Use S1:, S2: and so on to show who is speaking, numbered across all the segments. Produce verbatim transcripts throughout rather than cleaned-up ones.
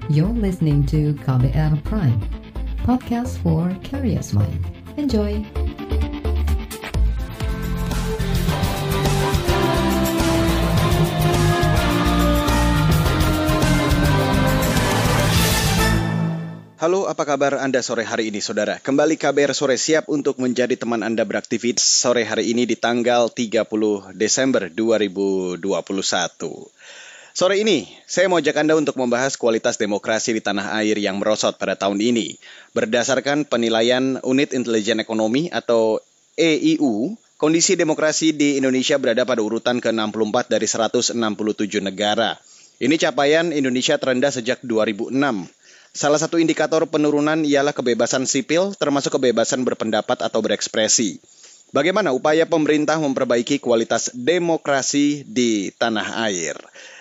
S1: You're listening to K B R Prime, podcast for curious mind. Enjoy!
S2: Halo, apa kabar Anda sore hari ini, Saudara? Kembali K B R Sore siap untuk menjadi teman Anda beraktivitas sore hari ini di tanggal tiga puluh Desember dua ribu dua puluh satu. Sore ini, saya mau ajak Anda untuk membahas kualitas demokrasi di tanah air yang merosot pada tahun ini. Berdasarkan penilaian Unit Intelijen Ekonomi atau E I U, kondisi demokrasi di Indonesia berada pada urutan ke enam puluh empat dari seratus enam puluh tujuh negara. Ini capaian Indonesia terendah sejak dua ribu enam. Salah satu indikator penurunan ialah kebebasan sipil, termasuk kebebasan berpendapat atau berekspresi. Bagaimana upaya pemerintah memperbaiki kualitas demokrasi di tanah air?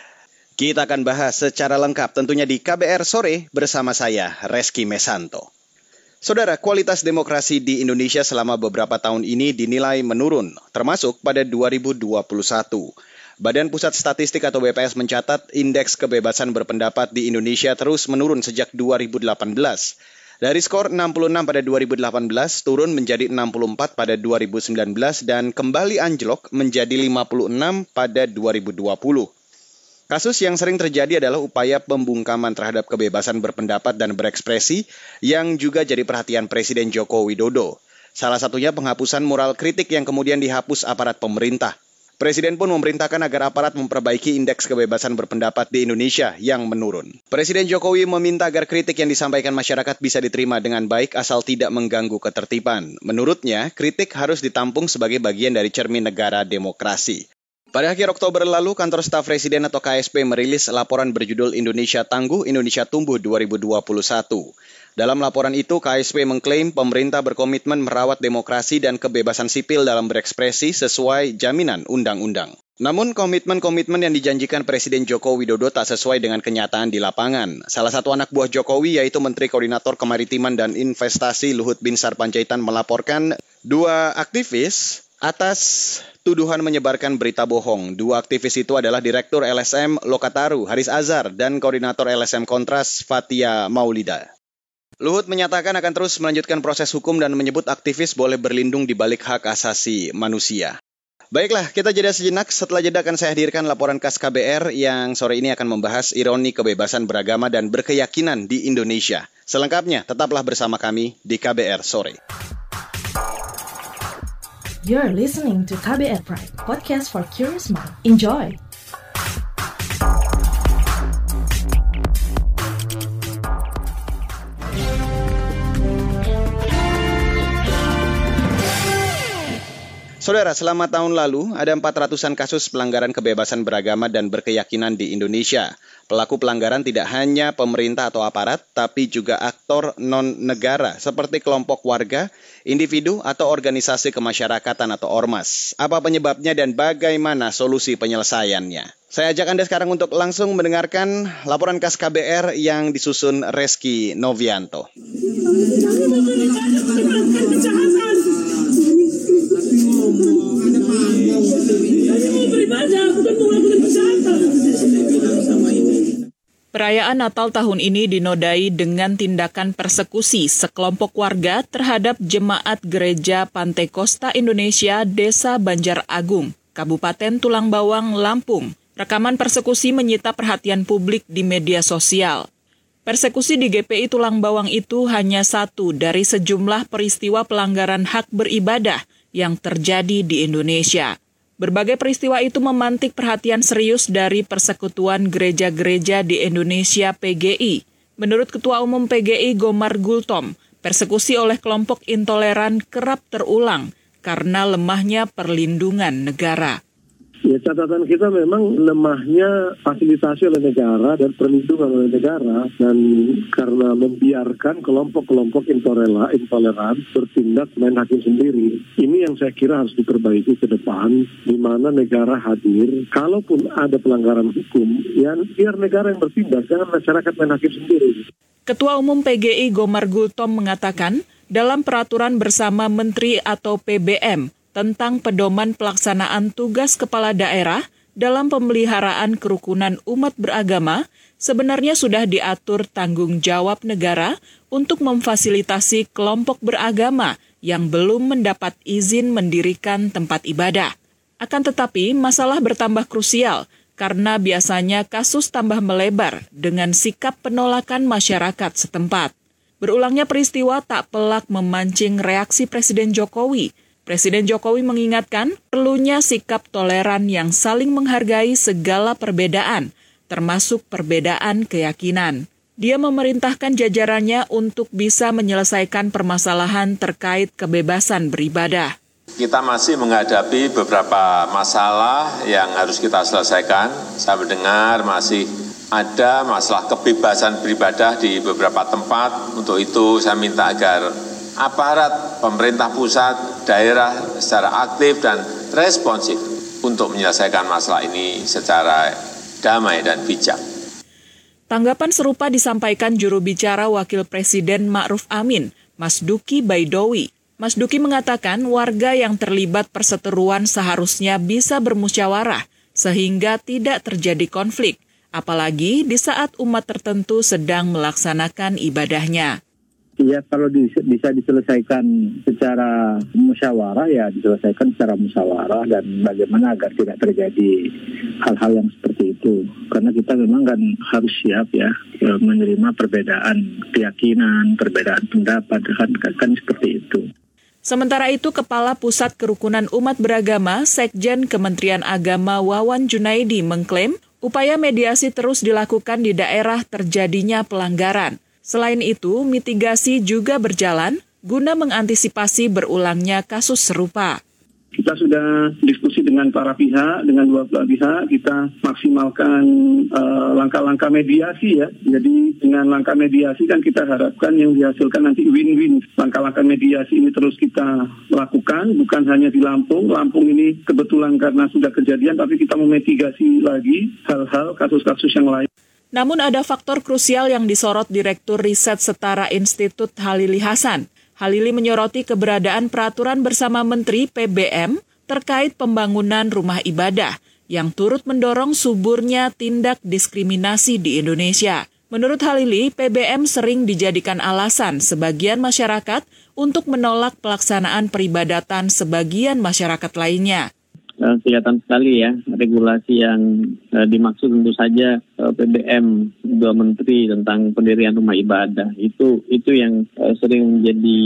S2: Kita akan bahas secara lengkap tentunya di K B R Sore bersama saya, Reski Mesanto. Saudara, kualitas demokrasi di Indonesia selama beberapa tahun ini dinilai menurun, termasuk pada dua ribu dua puluh satu. Badan Pusat Statistik atau B P S mencatat indeks kebebasan berpendapat di Indonesia terus menurun sejak dua ribu delapan belas. Dari skor enam puluh enam pada dua ribu delapan belas turun menjadi enam puluh empat pada dua ribu sembilan belas dan kembali anjlok menjadi lima puluh enam pada dua ribu dua puluh. Kasus yang sering terjadi adalah upaya pembungkaman terhadap kebebasan berpendapat dan berekspresi yang juga jadi perhatian Presiden Joko Widodo. Salah satunya penghapusan mural kritik yang kemudian dihapus aparat pemerintah. Presiden pun memerintahkan agar aparat memperbaiki indeks kebebasan berpendapat di Indonesia yang menurun. Presiden Jokowi meminta agar kritik yang disampaikan masyarakat bisa diterima dengan baik asal tidak mengganggu ketertiban. Menurutnya, kritik harus ditampung sebagai bagian dari cermin negara demokrasi. Pada akhir Oktober lalu, Kantor Staf Presiden atau K S P merilis laporan berjudul Indonesia Tangguh, Indonesia Tumbuh dua ribu dua puluh satu. Dalam laporan itu, K S P mengklaim pemerintah berkomitmen merawat demokrasi dan kebebasan sipil dalam berekspresi sesuai jaminan undang-undang. Namun, komitmen-komitmen yang dijanjikan Presiden Joko Widodo tak sesuai dengan kenyataan di lapangan. Salah satu anak buah Jokowi, yaitu Menteri Koordinator Kemaritiman dan Investasi Luhut Binsar Panjaitan melaporkan dua aktivis atas tuduhan menyebarkan berita bohong. Dua aktivis itu adalah Direktur L S M Lokataru, Haris Azhar, dan Koordinator L S M Kontras, Fathia Maulida. Luhut menyatakan akan terus melanjutkan proses hukum dan menyebut aktivis boleh berlindung di balik hak asasi manusia. Baiklah, kita jeda sejenak. Setelah jeda akan saya hadirkan laporan khas K B R yang sore ini akan membahas ironi kebebasan beragama dan berkeyakinan di Indonesia. Selengkapnya, tetaplah bersama kami di K B R Sore.
S3: You're listening to K B R Prime, podcast for curious mind. Enjoy!
S2: Saudara, selama tahun lalu ada empat ratusan kasus pelanggaran kebebasan beragama dan berkeyakinan di Indonesia. Pelaku pelanggaran tidak hanya pemerintah atau aparat, tapi juga aktor non-negara seperti kelompok warga, individu, atau organisasi kemasyarakatan atau ormas. Apa penyebabnya dan bagaimana solusi penyelesaiannya? Saya ajak Anda sekarang untuk langsung mendengarkan laporan khas K B R yang disusun Reski Novianto.
S4: Perayaan Natal tahun ini dinodai dengan tindakan persekusi sekelompok warga terhadap Jemaat Gereja Pantekosta Indonesia Desa Banjar Agung, Kabupaten Tulang Bawang, Lampung. Rekaman persekusi menyita perhatian publik di media sosial. Persekusi di G P I Tulang Bawang itu hanya satu dari sejumlah peristiwa pelanggaran hak beribadah yang terjadi di Indonesia. Berbagai peristiwa itu memantik perhatian serius dari Persekutuan Gereja-Gereja di Indonesia P G I. Menurut Ketua Umum P G I Gomar Gultom, persekusi oleh kelompok intoleran kerap terulang karena lemahnya perlindungan negara.
S5: Ya, catatan kita memang lemahnya fasilitasi oleh negara dan perlindungan oleh negara, dan karena membiarkan kelompok-kelompok intoleran, intoleran bertindak main hakim sendiri. Ini yang saya kira harus diperbaiki ke depan, di mana negara hadir. Kalaupun ada pelanggaran hukum, ya biar negara yang bertindak, jangan masyarakat main hakim sendiri.
S4: Ketua Umum P G I Gomar Gultom mengatakan, dalam peraturan bersama Menteri atau P B M, tentang pedoman pelaksanaan tugas kepala daerah dalam pemeliharaan kerukunan umat beragama, sebenarnya sudah diatur tanggung jawab negara untuk memfasilitasi kelompok beragama yang belum mendapat izin mendirikan tempat ibadah. Akan tetapi, masalah bertambah krusial karena biasanya kasus tambah melebar dengan sikap penolakan masyarakat setempat. Berulangnya peristiwa tak pelak memancing reaksi Presiden Jokowi. Presiden Jokowi mengingatkan perlunya sikap toleran yang saling menghargai segala perbedaan, termasuk perbedaan keyakinan. Dia memerintahkan jajarannya untuk bisa menyelesaikan permasalahan terkait kebebasan beribadah.
S6: Kita masih menghadapi beberapa masalah yang harus kita selesaikan. Saya mendengar masih ada masalah kebebasan beribadah di beberapa tempat. Untuk itu saya minta agar aparat pemerintah pusat, daerah secara aktif dan responsif untuk menyelesaikan masalah ini secara damai dan bijak.
S4: Tanggapan serupa disampaikan juru bicara Wakil Presiden Ma'ruf Amin, Mas Duki Baidowi. Mas Duki mengatakan warga yang terlibat perseteruan seharusnya bisa bermusyawarah sehingga tidak terjadi konflik, apalagi di saat umat tertentu sedang melaksanakan ibadahnya.
S7: Ya, kalau bisa diselesaikan secara musyawarah, ya diselesaikan secara musyawarah, dan bagaimana agar tidak terjadi hal-hal yang seperti itu. Karena kita memang kan harus siap ya menerima perbedaan keyakinan, perbedaan pendapat, kan, kan seperti itu.
S4: Sementara itu, Kepala Pusat Kerukunan Umat Beragama, Sekjen Kementerian Agama Wawan Junaidi mengklaim upaya mediasi terus dilakukan di daerah terjadinya pelanggaran. Selain itu, mitigasi juga berjalan guna mengantisipasi berulangnya kasus serupa.
S5: Kita sudah diskusi dengan para pihak, dengan dua belah pihak, kita maksimalkan uh, langkah-langkah mediasi ya. Jadi dengan langkah mediasi kan kita harapkan yang dihasilkan nanti win-win. Langkah-langkah mediasi ini terus kita lakukan, bukan hanya di Lampung. Lampung ini kebetulan karena sudah kejadian, tapi kita memitigasi lagi hal-hal kasus-kasus yang lain.
S4: Namun ada faktor krusial yang disorot Direktur Riset Setara Institut Halili Hasan. Halili menyoroti keberadaan peraturan bersama Menteri P B M terkait pembangunan rumah ibadah yang turut mendorong suburnya tindak diskriminasi di Indonesia. Menurut Halili, P B M sering dijadikan alasan sebagian masyarakat untuk menolak pelaksanaan peribadatan sebagian masyarakat lainnya.
S7: Uh, kelihatan sekali ya regulasi yang uh, dimaksud tentu saja uh, P B M dua menteri tentang pendirian rumah ibadah itu itu yang uh, sering menjadi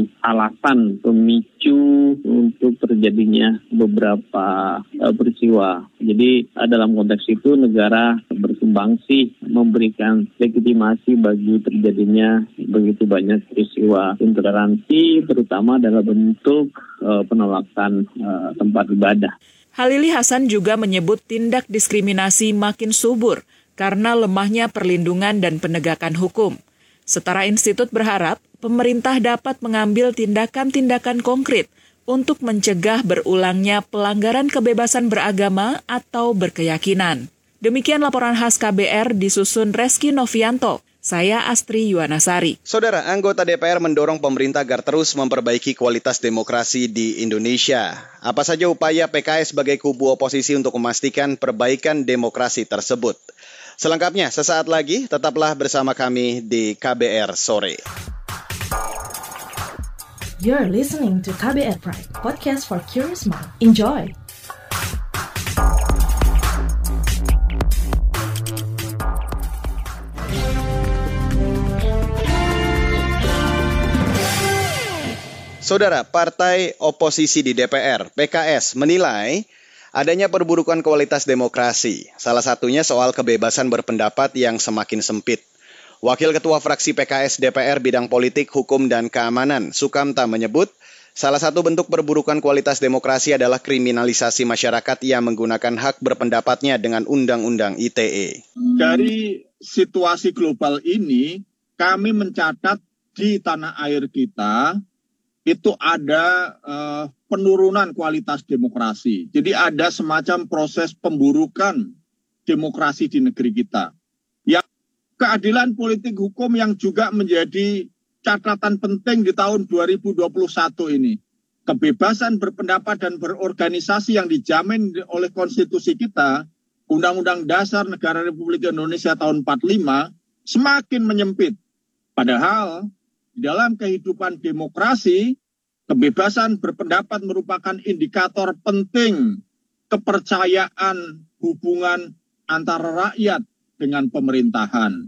S7: alasan pemicu untuk terjadinya beberapa uh, peristiwa. Jadi uh, dalam konteks itu negara bersumbangsi memberikan legitimasi bagi terjadinya begitu banyak peristiwa intoleransi, terutama dalam bentuk uh, penolakan uh, tempat ibadah.
S4: Halili Hasan juga menyebut tindak diskriminasi makin subur karena lemahnya perlindungan dan penegakan hukum. Setara Institut berharap pemerintah dapat mengambil tindakan-tindakan konkret untuk mencegah berulangnya pelanggaran kebebasan beragama atau berkeyakinan. Demikian laporan khas K B R disusun Reski Novianto. Saya Astri Yuwanasari.
S2: Saudara, anggota D P R mendorong pemerintah agar terus memperbaiki kualitas demokrasi di Indonesia. Apa saja upaya P K S sebagai kubu oposisi untuk memastikan perbaikan demokrasi tersebut? Selengkapnya, sesaat lagi tetaplah bersama kami di K B R Sore.
S3: You're listening to K B R Pride, podcast for curious mind. Enjoy!
S2: Saudara, partai oposisi di D P R, P K S, menilai adanya perburukan kualitas demokrasi. Salah satunya soal kebebasan berpendapat yang semakin sempit. Wakil Ketua Fraksi P K S D P R Bidang Politik, Hukum, dan Keamanan, Sukamta menyebut, salah satu bentuk perburukan kualitas demokrasi adalah kriminalisasi masyarakat yang menggunakan hak berpendapatnya dengan Undang-Undang I T E.
S8: Dari situasi global ini, kami mencatat di tanah air kita, itu ada uh, penurunan kualitas demokrasi. Jadi ada semacam proses pemburukan demokrasi di negeri kita. Yang keadilan politik hukum yang juga menjadi catatan penting di tahun dua ribu dua puluh satu ini. Kebebasan berpendapat dan berorganisasi yang dijamin oleh konstitusi kita Undang-Undang Dasar Negara Republik Indonesia tahun empat puluh lima semakin menyempit. Padahal di dalam kehidupan demokrasi, kebebasan berpendapat merupakan indikator penting kepercayaan hubungan antara rakyat dengan pemerintahan.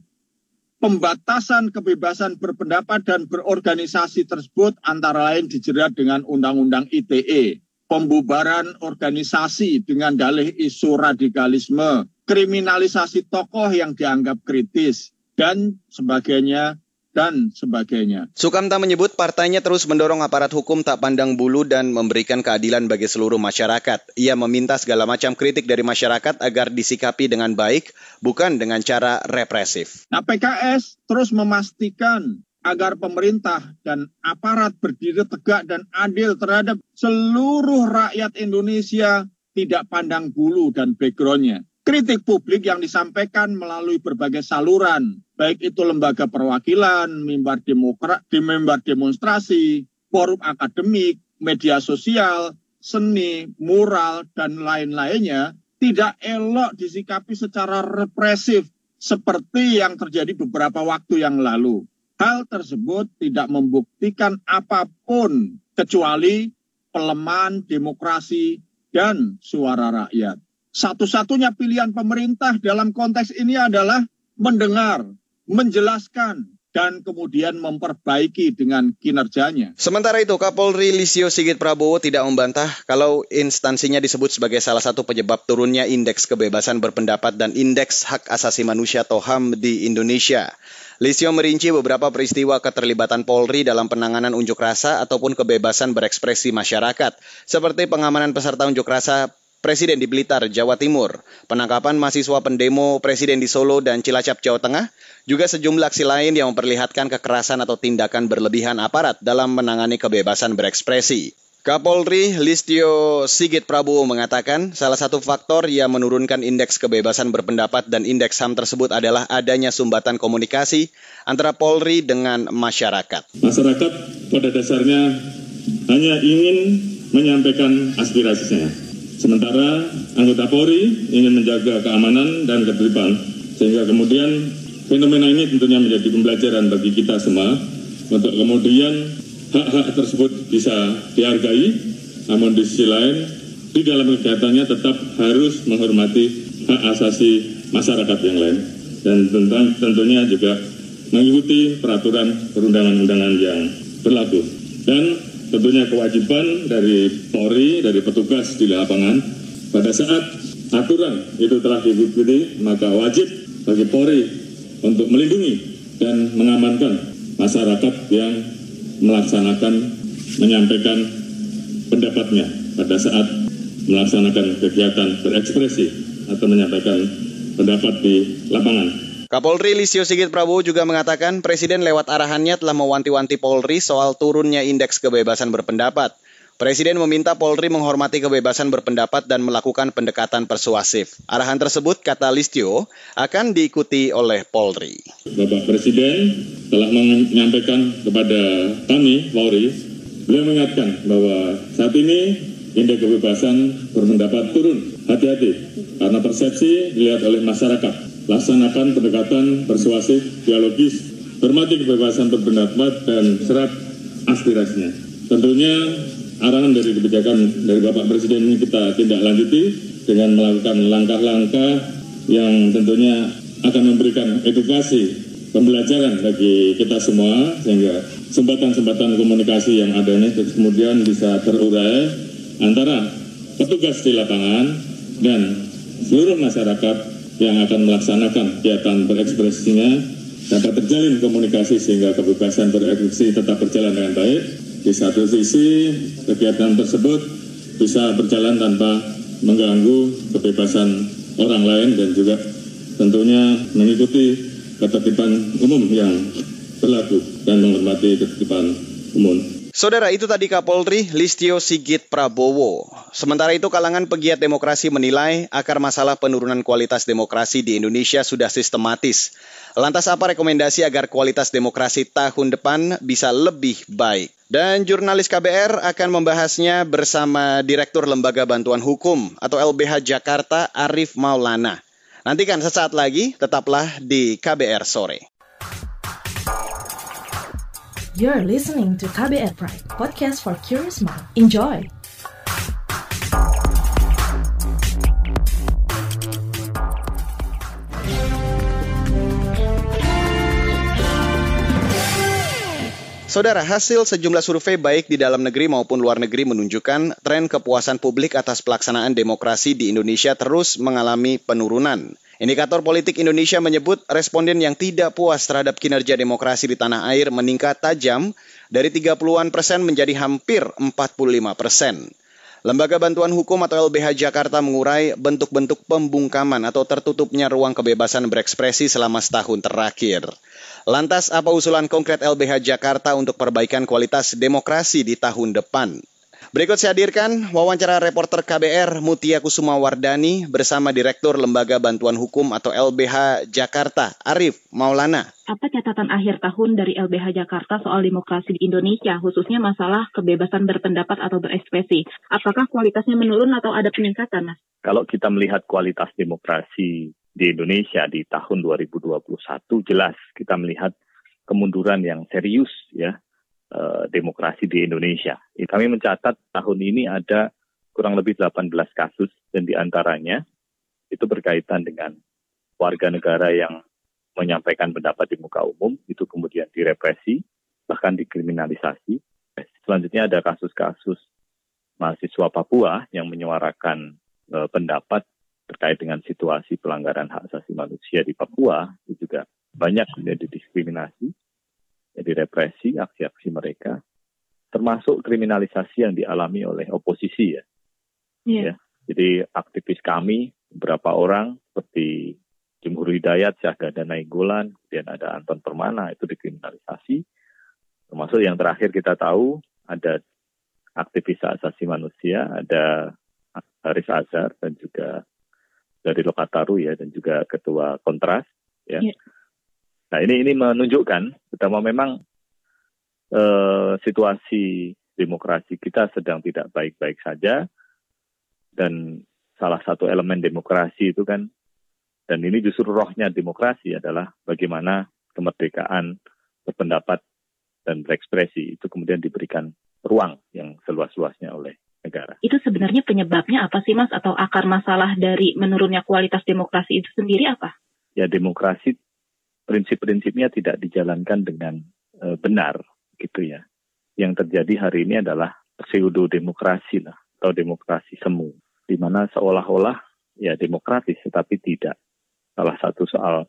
S8: Pembatasan kebebasan berpendapat dan berorganisasi tersebut antara lain dijerat dengan Undang-Undang I T E. Pembubaran organisasi dengan dalih isu radikalisme, kriminalisasi tokoh yang dianggap kritis, dan sebagainya, dan sebagainya.
S2: Sukamta menyebut partainya terus mendorong aparat hukum tak pandang bulu dan memberikan keadilan bagi seluruh masyarakat. Ia meminta segala macam kritik dari masyarakat agar disikapi dengan baik, bukan dengan cara represif.
S8: Nah, P K S terus memastikan agar pemerintah dan aparat berdiri tegak dan adil terhadap seluruh rakyat Indonesia, tidak pandang bulu dan background-nya. Kritik publik yang disampaikan melalui berbagai saluran, baik itu lembaga perwakilan, mimbar demokrat, di mimbar demonstrasi, forum akademik, media sosial, seni, mural, dan lain-lainnya, tidak elok disikapi secara represif seperti yang terjadi beberapa waktu yang lalu. Hal tersebut tidak membuktikan apapun kecuali pelemahan demokrasi dan suara rakyat. Satu-satunya pilihan pemerintah dalam konteks ini adalah mendengar, menjelaskan, dan kemudian memperbaiki dengan kinerjanya.
S2: Sementara itu, Kapolri Listio Sigit Prabowo tidak membantah kalau instansinya disebut sebagai salah satu penyebab turunnya indeks kebebasan berpendapat dan indeks hak asasi manusia atau H A M di Indonesia. Listio merinci beberapa peristiwa keterlibatan Polri dalam penanganan unjuk rasa ataupun kebebasan berekspresi masyarakat, seperti pengamanan peserta unjuk rasa Presiden di Blitar, Jawa Timur, penangkapan mahasiswa pendemo Presiden di Solo dan Cilacap, Jawa Tengah, juga sejumlah aksi lain yang memperlihatkan kekerasan atau tindakan berlebihan aparat dalam menangani kebebasan berekspresi. Kapolri Listio Sigit Prabowo mengatakan salah satu faktor yang menurunkan indeks kebebasan berpendapat dan indeks H A M tersebut adalah adanya sumbatan komunikasi antara Polri dengan masyarakat.
S9: Masyarakat pada dasarnya hanya ingin menyampaikan aspirasinya. Sementara anggota Polri ingin menjaga keamanan dan ketertiban, sehingga kemudian fenomena ini tentunya menjadi pembelajaran bagi kita semua untuk kemudian hak-hak tersebut bisa dihargai, namun di sisi lain di dalam kegiatannya tetap harus menghormati hak asasi masyarakat yang lain dan tentunya juga mengikuti peraturan perundangan-undangan yang berlaku. Dan tentunya kewajiban dari Polri, dari petugas di lapangan, pada saat aturan itu telah diikuti, maka wajib bagi Polri untuk melindungi dan mengamankan masyarakat yang melaksanakan, menyampaikan pendapatnya pada saat melaksanakan kegiatan berekspresi atau menyampaikan pendapat di lapangan.
S2: Kapolri Listio Sigit Prabowo juga mengatakan Presiden lewat arahannya telah mewanti-wanti Polri soal turunnya indeks kebebasan berpendapat. Presiden meminta Polri menghormati kebebasan berpendapat dan melakukan pendekatan persuasif. Arahan tersebut, kata Listio, akan diikuti oleh Polri.
S9: Bapak Presiden telah menyampaikan kepada kami, Polri, beliau mengingatkan bahwa saat ini indeks kebebasan berpendapat turun. Hati-hati, karena persepsi dilihat oleh masyarakat. Laksanakan pendekatan persuasif, dialogis, hormati kebebasan berpendapat dan serap aspirasinya. Tentunya arahan dari kebijakan dari Bapak Presiden ini kita tindak lanjuti dengan melakukan langkah-langkah yang tentunya akan memberikan edukasi, pembelajaran bagi kita semua, sehingga sumbatan-sumbatan komunikasi yang ada ini kemudian bisa terurai antara petugas di lapangan dan seluruh masyarakat yang akan melaksanakan kegiatan berekspresinya dapat terjalin komunikasi sehingga kebebasan berekspresi tetap berjalan dengan baik. Di satu sisi kegiatan tersebut bisa berjalan tanpa mengganggu kebebasan orang lain dan juga tentunya mengikuti ketertiban umum yang berlaku dan menghormati ketertiban umum.
S2: Saudara, itu tadi Kapolri Listio Sigit Prabowo. Sementara itu kalangan pegiat demokrasi menilai akar masalah penurunan kualitas demokrasi di Indonesia sudah sistematis. Lantas apa rekomendasi agar kualitas demokrasi tahun depan bisa lebih baik? Dan jurnalis K B R akan membahasnya bersama Direktur Lembaga Bantuan Hukum atau L B H Jakarta Arif Maulana. Nantikan sesaat lagi, tetaplah di K B R Sore.
S3: You're listening to K B R Pride, podcast for curious mind. Enjoy!
S2: Saudara, hasil sejumlah survei baik di dalam negeri maupun luar negeri menunjukkan tren kepuasan publik atas pelaksanaan demokrasi di Indonesia terus mengalami penurunan. Indikator Politik Indonesia menyebut responden yang tidak puas terhadap kinerja demokrasi di tanah air meningkat tajam dari tiga puluhan persen menjadi hampir empat puluh lima persen. Lembaga Bantuan Hukum atau L B H Jakarta mengurai bentuk-bentuk pembungkaman atau tertutupnya ruang kebebasan berekspresi selama setahun terakhir. Lantas, apa usulan konkret L B H Jakarta untuk perbaikan kualitas demokrasi di tahun depan? Berikut saya hadirkan wawancara reporter K B R Mutia Kusuma Wardani bersama Direktur Lembaga Bantuan Hukum atau L B H Jakarta, Arif Maulana.
S10: Apa catatan akhir tahun dari L B H Jakarta soal demokrasi di Indonesia, khususnya masalah kebebasan berpendapat atau berekspresi? Apakah kualitasnya menurun atau ada peningkatan, Mas?
S11: Kalau kita melihat kualitas demokrasi di Indonesia di tahun dua ribu dua puluh satu, jelas kita melihat kemunduran yang serius ya. Demokrasi di Indonesia. Kami mencatat tahun ini ada kurang lebih delapan belas kasus dan diantaranya itu berkaitan dengan warga negara yang menyampaikan pendapat di muka umum, itu kemudian direpresi, bahkan dikriminalisasi. Selanjutnya ada kasus-kasus mahasiswa Papua yang menyuarakan e, pendapat terkait dengan situasi pelanggaran hak asasi manusia di Papua, itu juga banyak kemudian didiskriminasi. Jadi represi, aksi-aksi mereka, termasuk kriminalisasi yang dialami oleh oposisi ya. Yeah. Ya. Jadi aktivis kami, beberapa orang seperti Jumhur Hidayat, Syahgada Nainggolan, kemudian ada Anton Permana, itu dikriminalisasi. Termasuk yang terakhir kita tahu, ada aktivis asasi manusia, ada Haris Azhar, dan juga dari Lokataru ya, dan juga Ketua Kontras ya. Yeah. Nah ini ini menunjukkan betapa memang e, situasi demokrasi kita sedang tidak baik-baik saja, dan salah satu elemen demokrasi itu kan, dan ini justru rohnya demokrasi adalah bagaimana kemerdekaan berpendapat dan berekspresi itu kemudian diberikan ruang yang seluas-luasnya oleh negara.
S10: Itu sebenarnya penyebabnya apa sih, Mas? Atau akar masalah dari menurunnya kualitas demokrasi itu sendiri apa?
S11: Ya, demokrasi prinsip-prinsipnya tidak dijalankan dengan e, benar, gitu ya. Yang terjadi hari ini adalah pseudo-demokrasi lah, atau demokrasi semu, di mana seolah-olah ya demokratis, tetapi tidak. Salah satu soal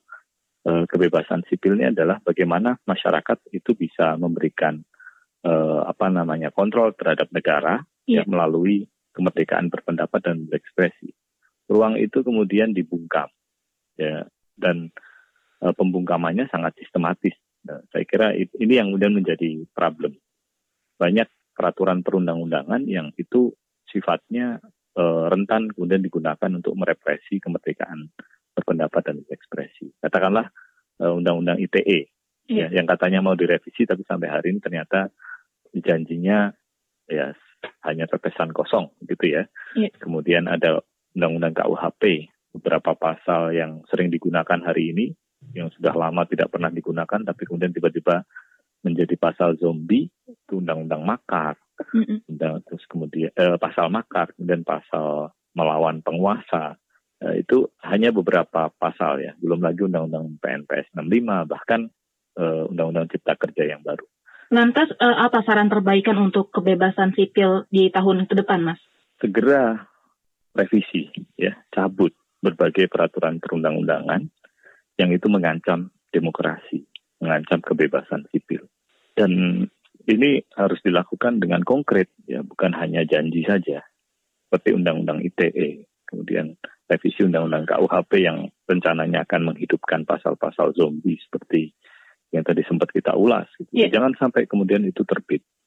S11: e, kebebasan sipilnya adalah bagaimana masyarakat itu bisa memberikan e, apa namanya kontrol terhadap negara yeah. ya, melalui kemerdekaan berpendapat dan berekspresi. Ruang itu kemudian dibungkam, ya, dan pembungkamannya sangat sistematis. Nah, saya kira ini yang kemudian menjadi problem. Banyak peraturan perundang-undangan yang itu sifatnya e, rentan kemudian digunakan untuk merepresi kemerdekaan berpendapat dan berekspresi. Katakanlah e, Undang-Undang I T E yeah. ya, yang katanya mau direvisi tapi sampai hari ini ternyata janjinya ya hanya terkesan kosong gitu ya. Yeah. Kemudian ada Undang-Undang K U H P, beberapa pasal yang sering digunakan hari ini yang sudah lama tidak pernah digunakan, tapi kemudian tiba-tiba menjadi pasal zombie, itu undang-undang makar, mm-hmm. undang, terus kemudian eh, pasal makar, kemudian pasal melawan penguasa, eh, itu hanya beberapa pasal ya, belum lagi undang-undang P N P S enam puluh lima, bahkan eh, undang-undang Cipta Kerja yang baru.
S10: Lantas eh, apa saran perbaikan untuk kebebasan sipil di tahun ke depan, Mas?
S11: Segera revisi, ya, cabut berbagai peraturan perundang-undangan yang itu mengancam demokrasi, mengancam kebebasan sipil. Dan ini harus dilakukan dengan konkret, ya, bukan hanya janji saja. Seperti Undang-Undang I T E, kemudian revisi Undang-Undang K U H P yang rencananya akan menghidupkan pasal-pasal zombie seperti yang tadi sempat kita ulas. Gitu. Yeah. Jangan sampai kemudian itu terbit.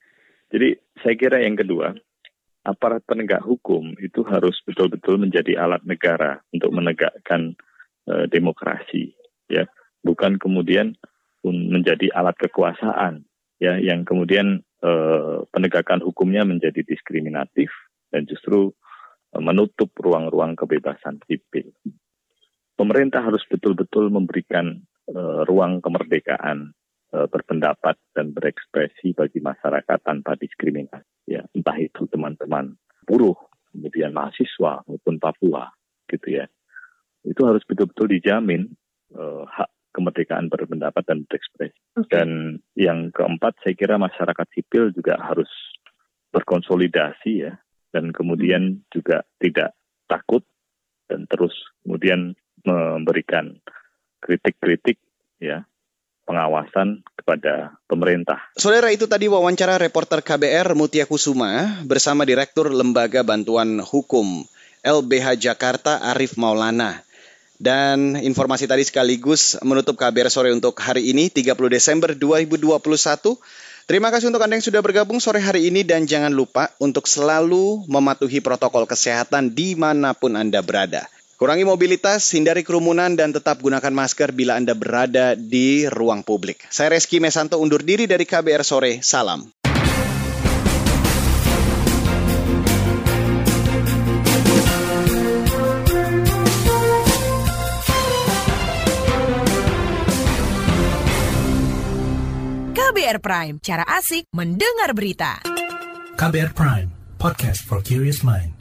S11: Jadi saya kira yang kedua, aparat penegak hukum itu harus betul-betul menjadi alat negara untuk menegakkan uh, demokrasi, ya, bukan kemudian menjadi alat kekuasaan, ya, yang kemudian uh, penegakan hukumnya menjadi diskriminatif dan justru uh, menutup ruang-ruang kebebasan sipil. Pemerintah harus betul-betul memberikan uh, ruang kemerdekaan uh, berpendapat dan berekspresi bagi masyarakat tanpa diskriminasi. Ya, entah itu teman-teman buruh, kemudian mahasiswa maupun Papua, gitu ya. Itu harus betul-betul dijamin uh, hak kemerdekaan berpendapat dan berekspresi. Okay. Dan yang keempat, saya kira masyarakat sipil juga harus berkonsolidasi ya, dan kemudian juga tidak takut dan terus kemudian memberikan kritik-kritik ya, pengawasan kepada pemerintah.
S2: Saudara, itu tadi wawancara reporter K B R Mutia Kusuma bersama Direktur Lembaga Bantuan Hukum L B H Jakarta Arief Maulana. Dan informasi tadi sekaligus menutup K B R Sore untuk hari ini tiga puluh Desember dua ribu dua puluh satu. Terima kasih untuk Anda yang sudah bergabung sore hari ini dan jangan lupa untuk selalu mematuhi protokol kesehatan dimanapun Anda berada. Kurangi mobilitas, hindari kerumunan, dan tetap gunakan masker bila Anda berada di ruang publik. Saya Reski Mesanto undur diri dari K B R Sore. Salam.
S12: K B R Prime, cara asik mendengar berita.
S13: K B R Prime, podcast for curious mind.